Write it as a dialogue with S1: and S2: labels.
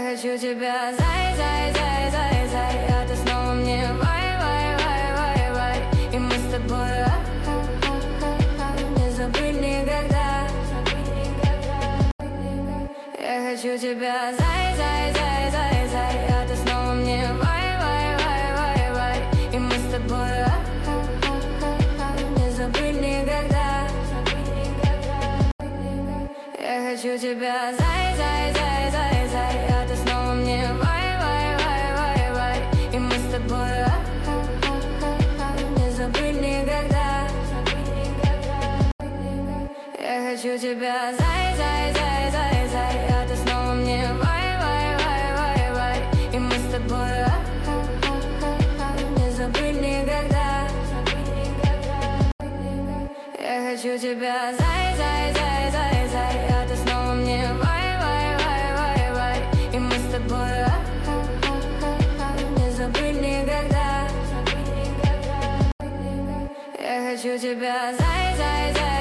S1: хочу тебя, зай, зай, зай, зай, зай, а ты снова мне вай, вай, вай, вай, вай. И мы с тобой не забыть никогда. Я хочу тебя, зай, зай, зай, зай, зай, а ты снова мне вай, вай, вай, вай, вай. И мы с тобой не забыть никогда. Я хочу тебя, зай, зай, зай, зай, зай, а ты снова мне вай, вай, вай, вай, вай. И мы с тобой не забыть никогда. Я хочу тебя, зай, зай, зай, зай, зай, а ты снова мне вай, вай, вай, вай, вай. И мы с тобой не забыть никогда. Я хочу тебя, зай, зай, зай, зай, зай, а ты снова мне вай, вай, вай, вай, вай. И мы с тобой не забыть никогда. Я хочу тебя, зай, зай, зай.